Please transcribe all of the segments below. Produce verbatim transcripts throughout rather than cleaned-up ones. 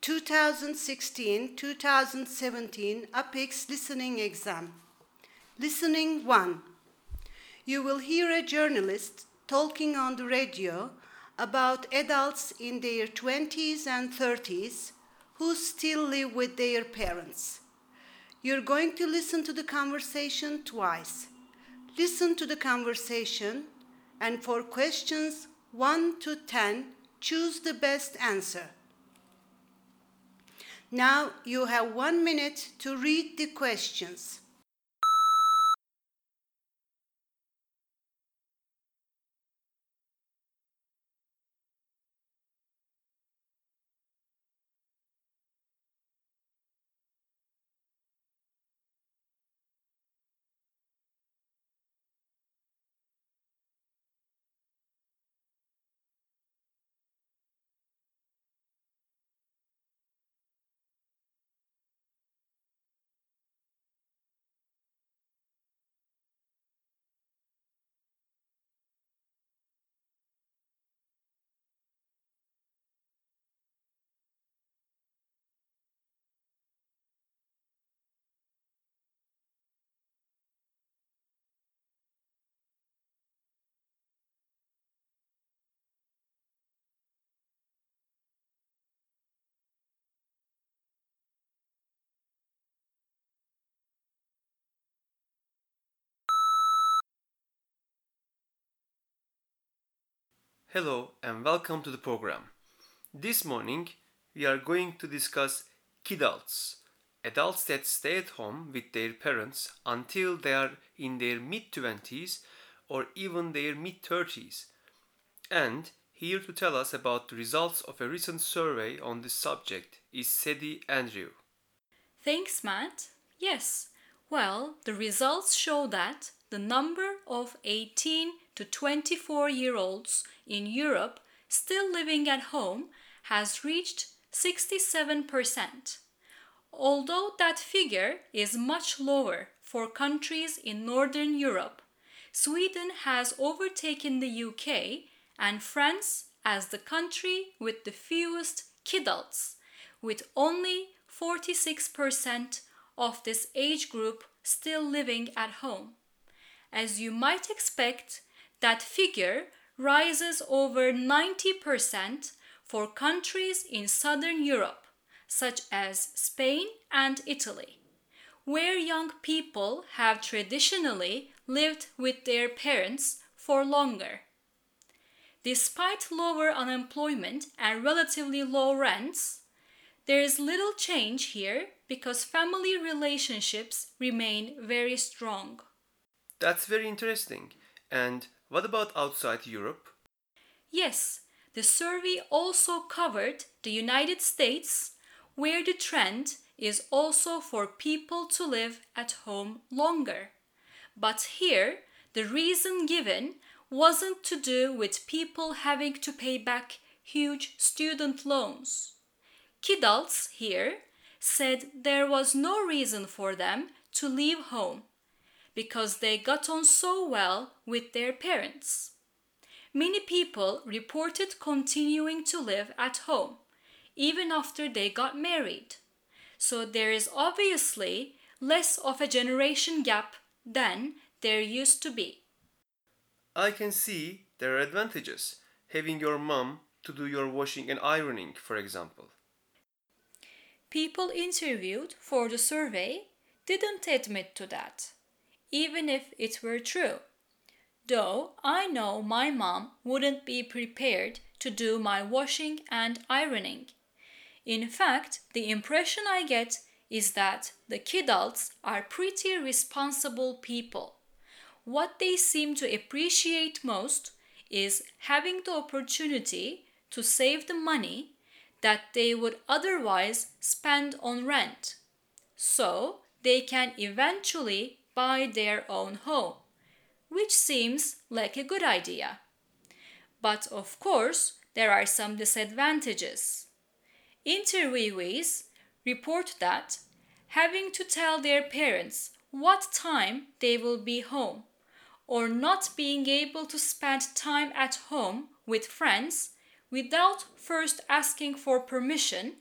twenty sixteen twenty seventeen APEX Listening Exam. Listening one. You will hear a journalist talking on the radio about adults in their twenties and thirties who still live with their parents. You're going to listen to the conversation twice. Listen to the conversation, and for questions one to ten, choose the best answer. Now you have one minute to read the questions. Hello and welcome to the program. This morning we are going to discuss kidults, adults that stay at home with their parents until they are in their mid-twenties or even their mid-thirties. And here to tell us about the results of a recent survey on this subject is Sedi Andrew. Thanks, Matt. Yes, well, the results show that the number of eighteen to twenty-four year olds in Europe still living at home has reached sixty-seven percent. Although that figure is much lower for countries in Northern Europe, Sweden has overtaken the U K and France as the country with the fewest kidults, with only forty-six percent of this age group still living at home. As you might expect, that figure rises over ninety percent for countries in Southern Europe, such as Spain and Italy, where young people have traditionally lived with their parents for longer. Despite lower unemployment and relatively low rents, there is little change here because family relationships remain very strong. That's very interesting. And what about outside Europe? Yes, the survey also covered the United States, where the trend is also for people to live at home longer. But here, the reason given wasn't to do with people having to pay back huge student loans. Kidults here said there was no reason for them to leave home because they got on so well with their parents. Many people reported continuing to live at home even after they got married. So there is obviously less of a generation gap than there used to be. I can see there are advantages, having your mom to do your washing and ironing, for example. People interviewed for the survey didn't admit to that, even if it were true. Though I know my mom wouldn't be prepared to do my washing and ironing. In fact, the impression I get is that the kidults are pretty responsible people. What they seem to appreciate most is having the opportunity to save the money that they would otherwise spend on rent, so they can eventually buy their own home, which seems like a good idea. But of course, there are some disadvantages. Interviewees report that having to tell their parents what time they will be home or not being able to spend time at home with friends without first asking for permission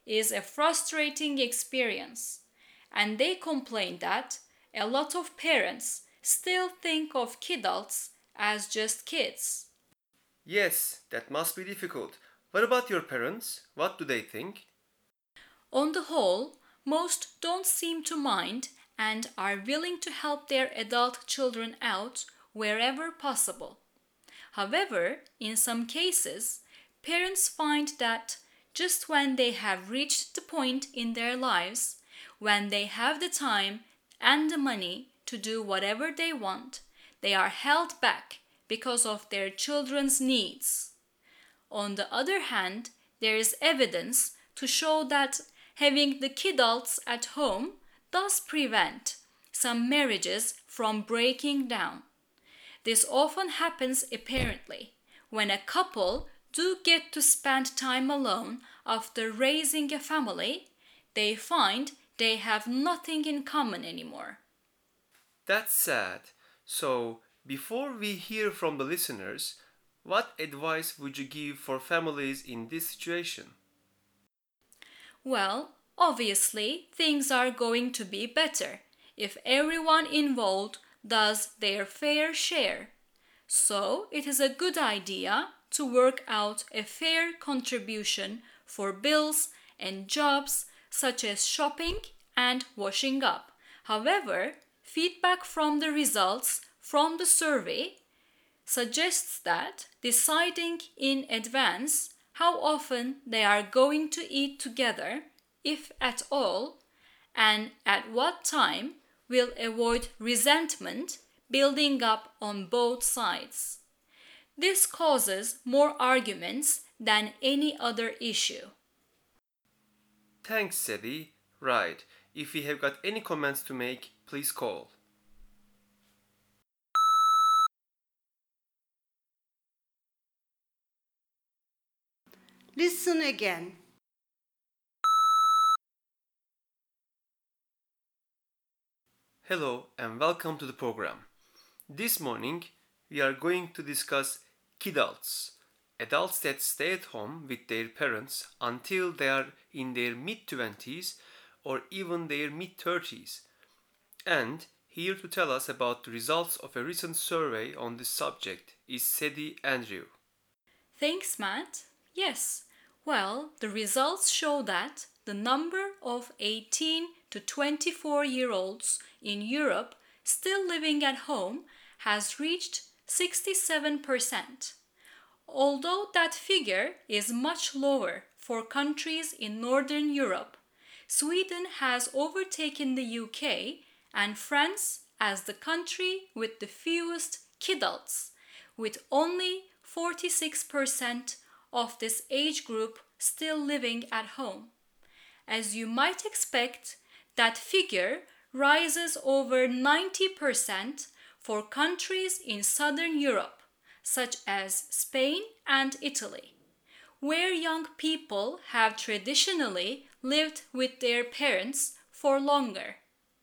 is a frustrating experience, and they complain that a lot of parents still think of kidults as just kids. Yes, that must be difficult. What about your parents? What do they think? On the whole, most don't seem to mind and are willing to help their adult children out wherever possible. However, in some cases, parents find that just when they have reached the point in their lives when they have the time and the money to do whatever they want, they are held back because of their children's needs. On the other hand, there is evidence to show that having the kidults at home does prevent some marriages from breaking down. This often happens apparently when a couple do get to spend time alone after raising a family, they find they have nothing in common anymore. That's sad. So, before we hear from the listeners, what advice would you give for families in this situation? Well, obviously, things are going to be better if everyone involved does their fair share. So, it is a good idea to work out a fair contribution for bills and jobs such as shopping and washing up. However, feedback from the results from the survey suggests that deciding in advance how often they are going to eat together, if at all, and at what time will avoid resentment building up on both sides. This causes more arguments than any other issue. Thanks, Sedi. Right. If you have got any comments to make, please call. Listen again. Hello and welcome to the program. This morning we are going to discuss kidults, adults that stay at home with their parents until they are in their mid twenties or even their mid thirties. And here to tell us about the results of a recent survey on this subject is Sedi Andrew. Thanks, Matt. Yes, well, the results show that the number of eighteen to twenty-four year olds in Europe still living at home has reached sixty-seven percent. Although that figure is much lower for countries in Northern Europe, Sweden has overtaken the U K and France as the country with the fewest kidults, with only forty-six percent of this age group still living at home. As you might expect, that figure rises over ninety percent for countries in Southern Europe, such as Spain and Italy, where young people have traditionally lived with their parents for longer.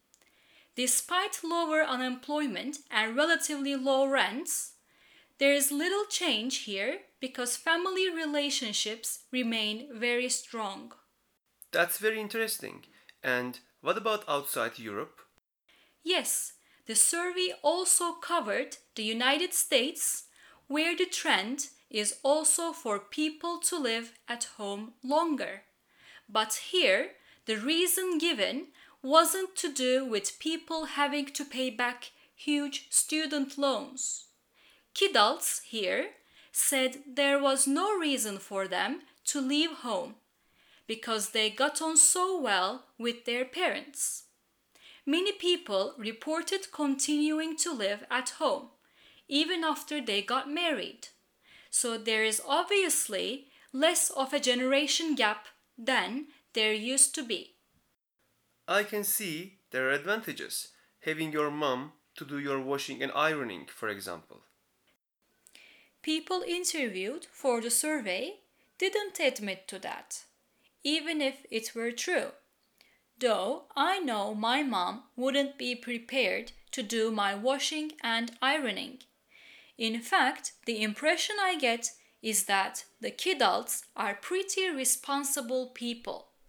Despite lower unemployment and relatively low rents, there is little change here because family relationships remain very strong. That's very interesting. And what about outside Europe? Yes, the survey also covered the United States, where the trend is also for people to live at home longer. But here, the reason given wasn't to do with people having to pay back huge student loans. Kidults here said there was no reason for them to leave home because they got on so well with their parents. Many people reported continuing to live at home even after they got married. So there is obviously less of a generation gap than there used to be. I can see there are advantages. Having your mom to do your washing and ironing, for example. People interviewed for the survey didn't admit to that, even if it were true. Though I know my mom wouldn't be prepared to do my washing and ironing. In fact, the impression I get is that the kidults are pretty responsible people,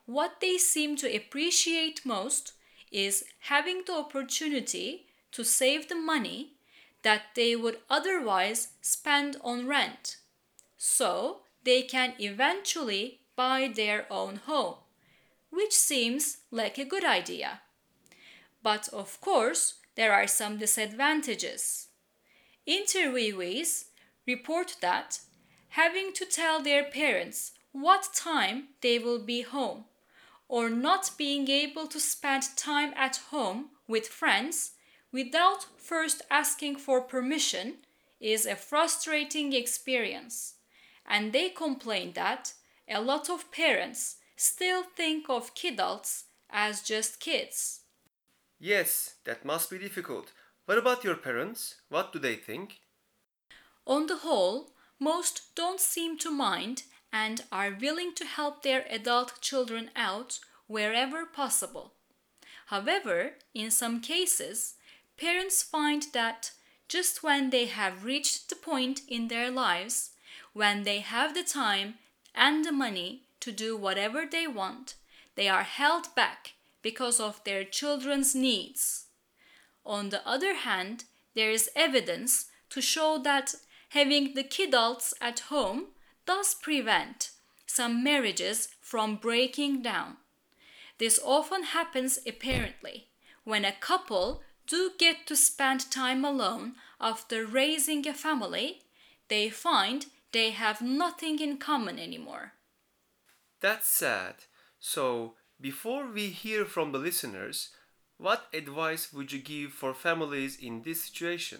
what they seem to appreciate most is having the opportunity to save the money that they would otherwise spend on rent, so they can eventually buy their own home, which seems like a good idea. But of course, there are some disadvantages. Interviewees report that having to tell their parents what time they will be home, or not being able to spend time at home with friends without first asking for permission is a frustrating experience, and they complain that a lot of parents still think of kidults as just kids. Yes, that must be difficult. What about your parents? What do they think? On the whole, most don't seem to mind and are willing to help their adult children out wherever possible. However, in some cases, parents find that just when they have reached the point in their lives when they have the time and the money to do whatever they want, they are held back because of their children's needs. On the other hand, there is evidence to show that having the kidults at home does prevent some marriages from breaking down. This often happens apparently when a couple do get to spend time alone after raising a family, they find they have nothing in common anymore. That's sad. So, before we hear from the listeners, what advice would you give for families in this situation?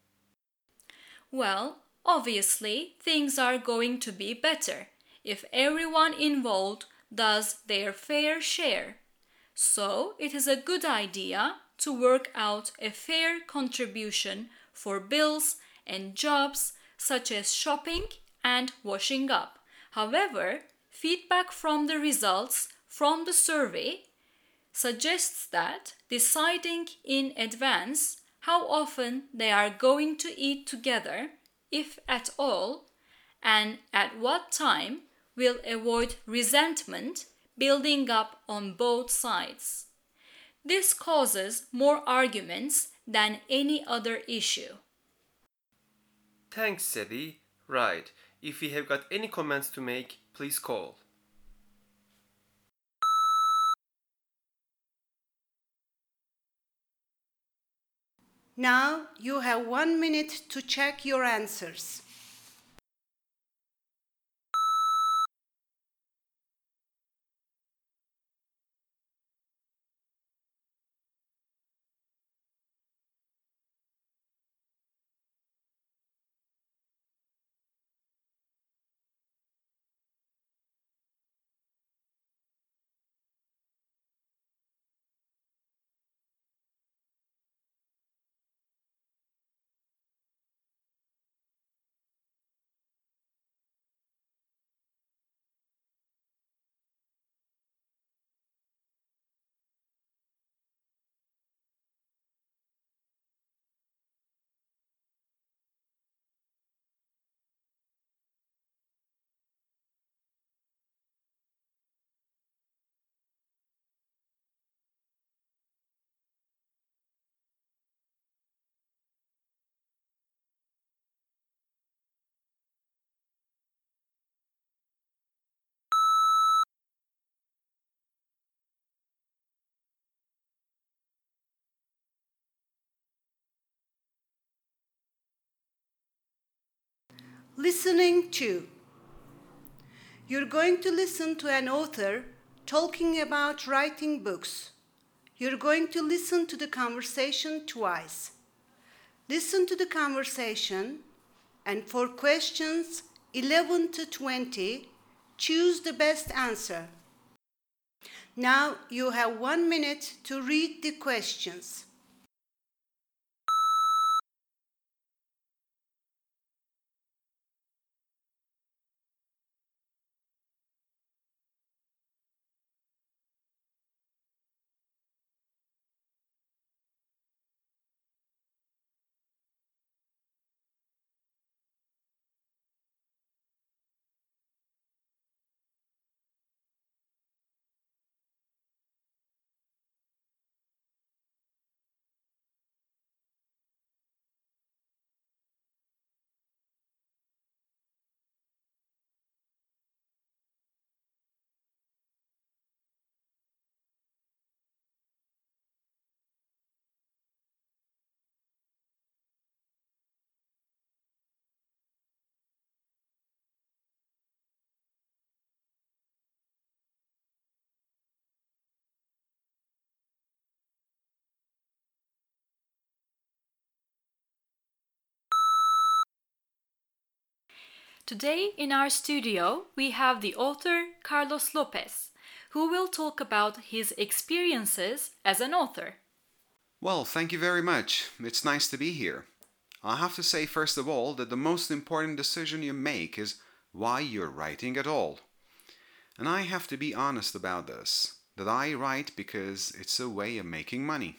Well, obviously, things are going to be better if everyone involved does their fair share. So, it is a good idea to work out a fair contribution for bills and jobs such as shopping and washing up. However, feedback from the results from the survey suggests that deciding in advance how often they are going to eat together, if at all, and at what time will avoid resentment building up on both sides. This causes more arguments than any other issue. Thanks, Sedi. Right. If you have got any comments to make, please call. Now you have one minute to check your answers. Listening to. You're going to listen to an author talking about writing books. You're going to listen to the conversation twice. Listen to the conversation, and for questions eleven to twenty, choose the best answer. Now you have one minute to read the questions. Today in our studio we have the author Carlos Lopez, who will talk about his experiences as an author. Well, thank you very much. It's nice to be here. I have to say, first of all, that the most important decision you make is why you're writing at all. And I have to be honest about this, that I write because it's a way of making money.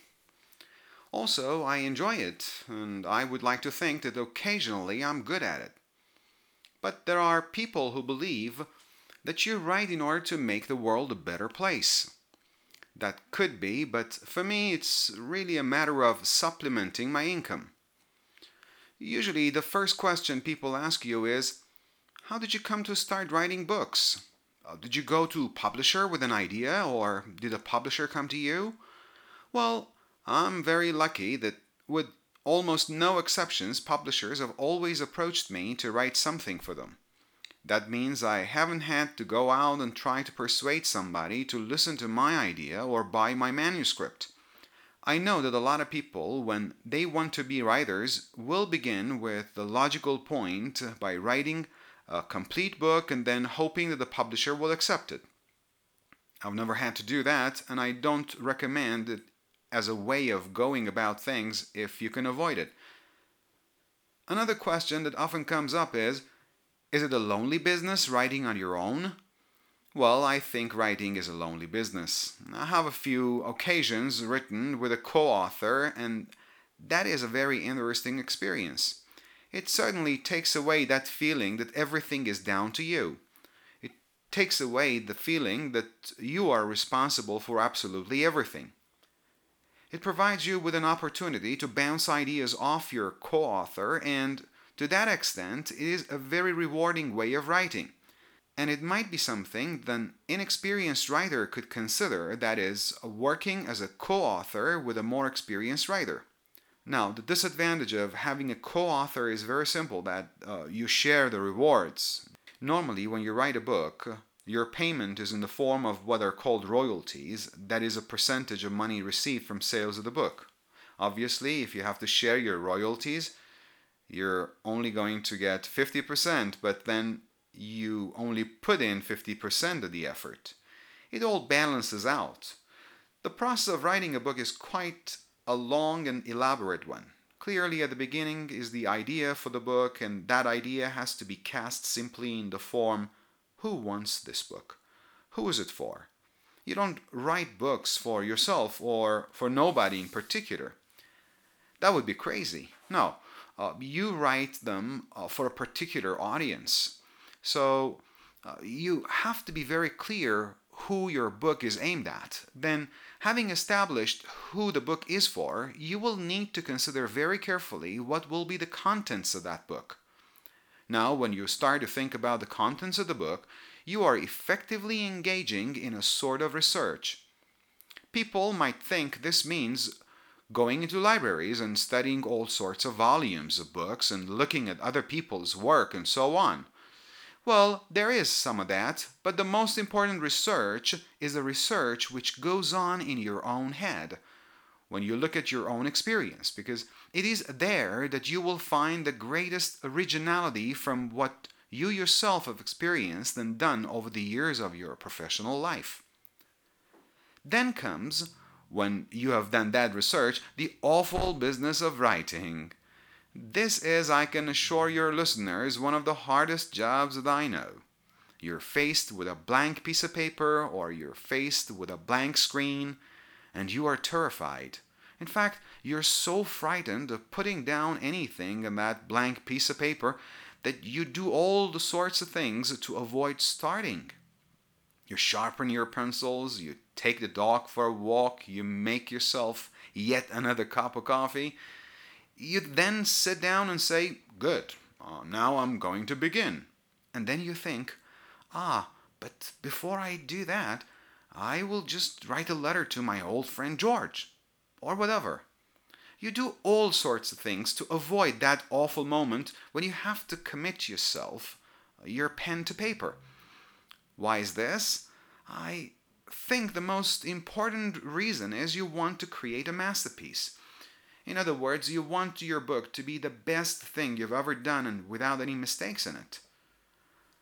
Also, I enjoy it, and I would like to think that occasionally I'm good at it. But there are people who believe that you write in order to make the world a better place. That could be, but for me it's really a matter of supplementing my income. Usually the first question people ask you is, how did you come to start writing books? Uh, did you go to a publisher with an idea, or did a publisher come to you? Well, I'm very lucky that with almost no exceptions, publishers have always approached me to write something for them. That means I haven't had to go out and try to persuade somebody to listen to my idea or buy my manuscript. I know that a lot of people, when they want to be writers, will begin with the logical point by writing a complete book and then hoping that the publisher will accept it. I've never had to do that, and I don't recommend it as a way of going about things if you can avoid it. Another question that often comes up is, is it a lonely business writing on your own? Well, I think writing is a lonely business. I have a few occasions written with a co-author, and that is a very interesting experience. It certainly takes away that feeling that everything is down to you. It takes away the feeling that you are responsible for absolutely everything. It provides you with an opportunity to bounce ideas off your co-author, and to that extent, it is a very rewarding way of writing. And it might be something that an inexperienced writer could consider, that is, working as a co-author with a more experienced writer. Now, the disadvantage of having a co-author is very simple, that uh, you share the rewards. Normally, when you write a book, your payment is in the form of what are called royalties, that is a percentage of money received from sales of the book. Obviously, if you have to share your royalties, you're only going to get fifty percent, but then you only put in fifty percent of the effort. It all balances out. The process of writing a book is quite a long and elaborate one. Clearly, at the beginning is the idea for the book, and that idea has to be cast simply in the form, who wants this book? Who is it for? You don't write books for yourself or for nobody in particular. That would be crazy. No, uh, you write them uh, for a particular audience. So uh, you have to be very clear who your book is aimed at. Then, having established who the book is for, you will need to consider very carefully what will be the contents of that book. Now, when you start to think about the contents of the book, you are effectively engaging in a sort of research. People might think this means going into libraries and studying all sorts of volumes of books and looking at other people's work and so on. Well, there is some of that, but the most important research is the research which goes on in your own head when you look at your own experience, because it is there that you will find the greatest originality from what you yourself have experienced and done over the years of your professional life. Then comes, when you have done that research, the awful business of writing. This is, I can assure your listeners, one of the hardest jobs that I know. You're faced with a blank piece of paper, or you're faced with a blank screen, and you are terrified. In fact, you're so frightened of putting down anything on that blank piece of paper that you do all the sorts of things to avoid starting. You sharpen your pencils, you take the dog for a walk, you make yourself yet another cup of coffee. You then sit down and say, good, uh, now I'm going to begin. And then you think, ah, but before I do that, I will just write a letter to my old friend George, or whatever. You do all sorts of things to avoid that awful moment when you have to commit yourself, your pen to paper. Why is this? I think the most important reason is you want to create a masterpiece. In other words, you want your book to be the best thing you've ever done and without any mistakes in it.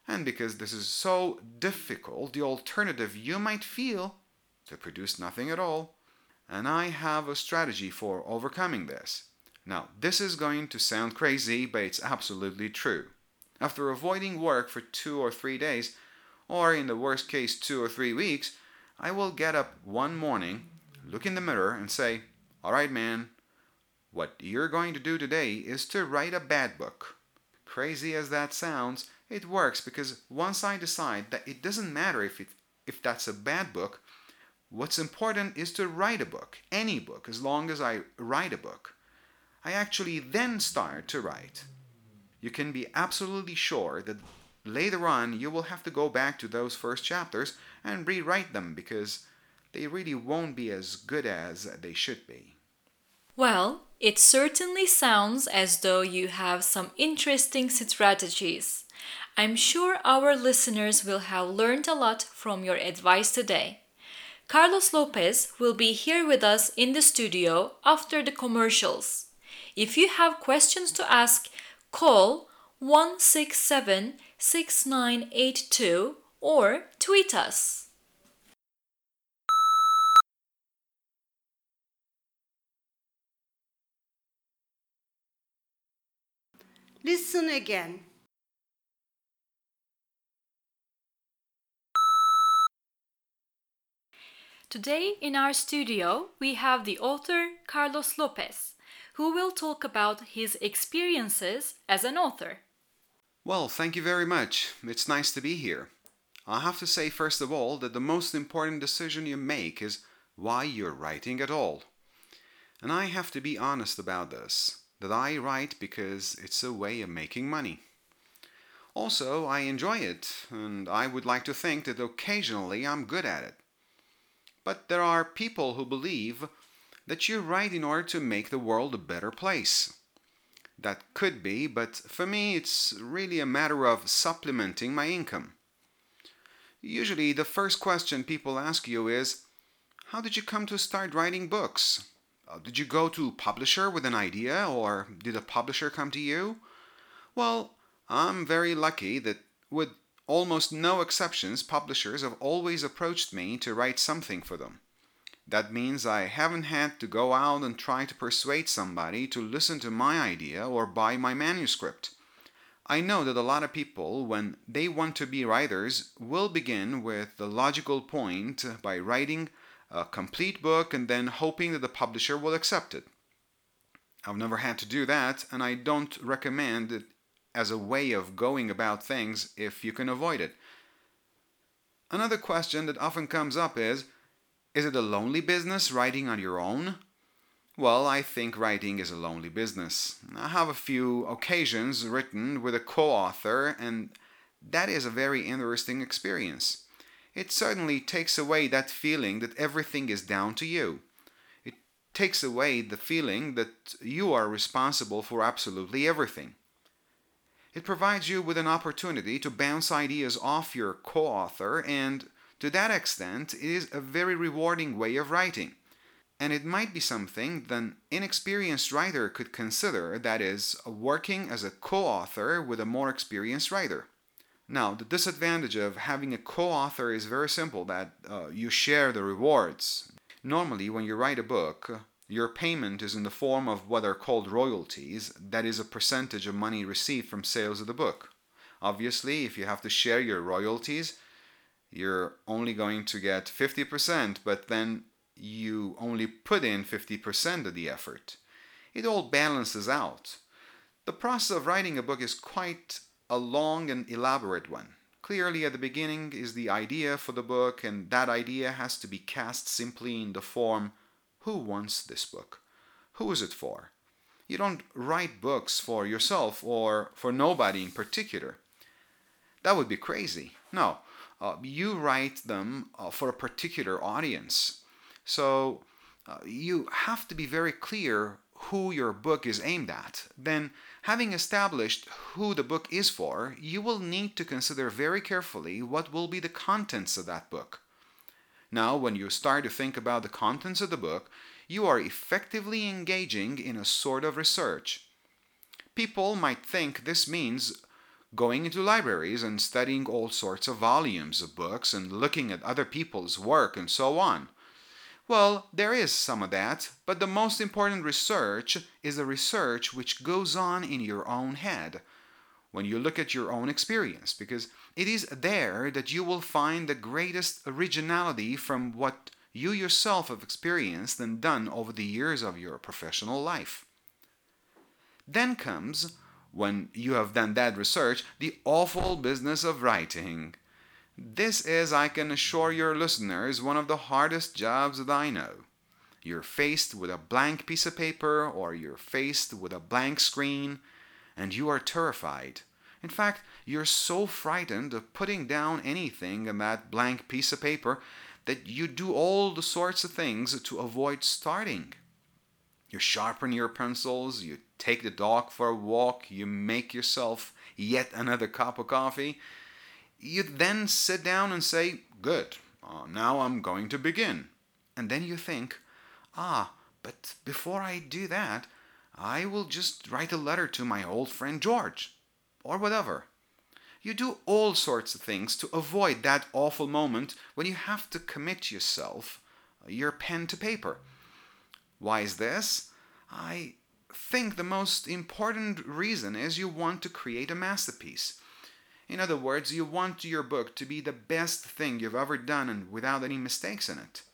And because this is so difficult, the alternative you might feel to produce nothing at all. And I have a strategy for overcoming this. Now, this is going to sound crazy, but it's absolutely true. After avoiding work for two or three days, or in the worst case, two or three weeks, I will get up one morning, look in the mirror, and say, "All right, man, what you're going to do today is to write a bad book." Crazy as that sounds, it works because once I decide that it doesn't matter if it, if that's a bad book, what's important is to write a book, any book, as long as I write a book. I actually then start to write. You can be absolutely sure that later on you will have to go back to those first chapters and rewrite them because they really won't be as good as they should be. Well, it certainly sounds as though you have some interesting strategies. I'm sure our listeners will have learned a lot from your advice today. Carlos Lopez will be here with us in the studio after the commercials. If you have questions to ask, call one six seven, six nine eight two or tweet us. Listen again. Today in our studio, we have the author Carlos Lopez, who will talk about his experiences as an author. Well, thank you very much. It's nice to be here. I have to say, first of all, that the most important decision you make is why you're writing at all. And I have to be honest about this, that I write because it's a way of making money. Also, I enjoy it, and I would like to think that occasionally I'm good at it. But there are people who believe that you write in order to make the world a better place. That could be, but for me it's really a matter of supplementing my income. Usually the first question people ask you is, how did you come to start writing books? Uh, did you go to a publisher with an idea, or did a publisher come to you? Well, I'm very lucky that with almost no exceptions, publishers have always approached me to write something for them. That means I haven't had to go out and try to persuade somebody to listen to my idea or buy my manuscript. I know that a lot of people, when they want to be writers, will begin with the logical point by writing a complete book and then hoping that the publisher will accept it. I've never had to do that, and I don't recommend it as a way of going about things if you can avoid it. Another question that often comes up is, is it a lonely business writing on your own? Well, I think writing is a lonely business. I have a few occasions written with a co-author, and that is a very interesting experience. It certainly takes away that feeling that everything is down to you. It takes away the feeling that you are responsible for absolutely everything. It provides you with an opportunity to bounce ideas off your co-author, and to that extent, it is a very rewarding way of writing. And it might be something that an inexperienced writer could consider, that is, working as a co-author with a more experienced writer. Now, the disadvantage of having a co-author is very simple, that uh, you share the rewards. Normally, when you write a book, your payment is in the form of what are called royalties, that is a percentage of money received from sales of the book. Obviously, if you have to share your royalties, you're only going to get fifty percent, but then you only put in fifty percent of the effort. It all balances out. The process of writing a book is quite a long and elaborate one. Clearly, at the beginning is the idea for the book, and that idea has to be cast simply in the form, who wants this book? Who is it for? You don't write books for yourself or for nobody in particular. That would be crazy. No, uh, you write them uh, for a particular audience. So uh, you have to be very clear who your book is aimed at. Then, having established who the book is for, you will need to consider very carefully what will be the contents of that book. Now, when you start to think about the contents of the book, you are effectively engaging in a sort of research. People might think this means going into libraries and studying all sorts of volumes of books and looking at other people's work and so on. Well, there is some of that, but the most important research is the research which goes on in your own head when you look at your own experience, because it is there that you will find the greatest originality from what you yourself have experienced and done over the years of your professional life. Then comes, when you have done that research, the awful business of writing. This is, I can assure your listeners, one of the hardest jobs that I know. You're faced with a blank piece of paper or you're faced with a blank screen and you are terrified. In fact, you're so frightened of putting down anything on that blank piece of paper that you do all the sorts of things to avoid starting. You sharpen your pencils, you take the dog for a walk, you make yourself yet another cup of coffee. You then sit down and say, good, uh, now I'm going to begin. And then you think, ah, but before I do that, I will just write a letter to my old friend George, or whatever. You do all sorts of things to avoid that awful moment when you have to commit yourself, your pen to paper. Why is this? I think the most important reason is you want to create a masterpiece. In other words, you want your book to be the best thing you've ever done and without any mistakes in it.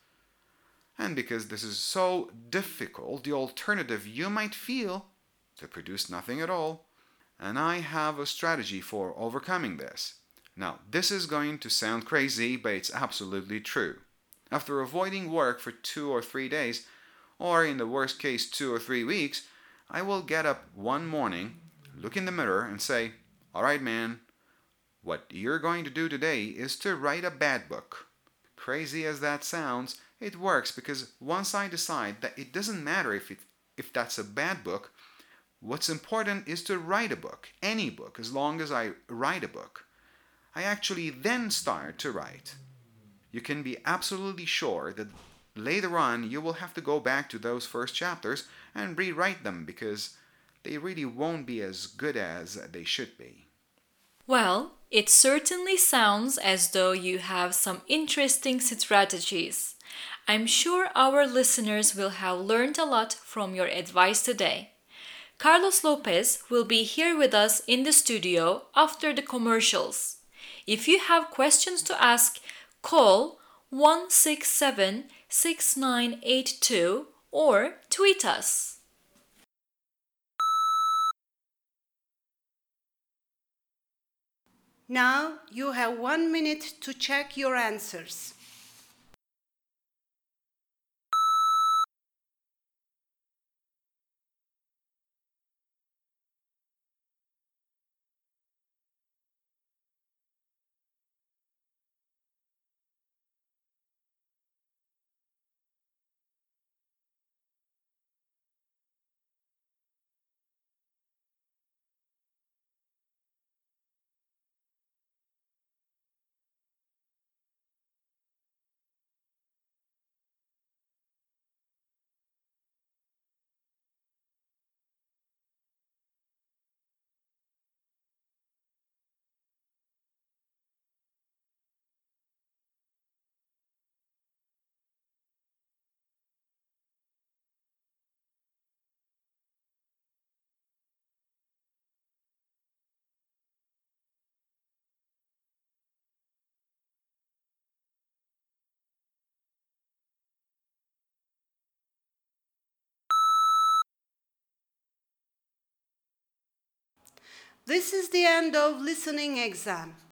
And because this is so difficult, the alternative you might feel to produce nothing at all. And I have a strategy for overcoming this. Now, this is going to sound crazy, but it's absolutely true. After avoiding work for two or three days, or in the worst case, two or three weeks, I will get up one morning, look in the mirror, and say, all right, man, what you're going to do today is to write a bad book. Crazy as that sounds, it works because once I decide that it doesn't matter if it, if that's a bad book, what's important is to write a book, any book, as long as I write a book. I actually then start to write. You can be absolutely sure that later on you will have to go back to those first chapters and rewrite them because they really won't be as good as they should be. Well, it certainly sounds as though you have some interesting strategies. I'm sure our listeners will have learned a lot from your advice today. Carlos Lopez will be here with us in the studio after the commercials. If you have questions to ask, call one six seven, six nine eight two or tweet us. Now you have one minute to check your answers. This is the end of listening exam.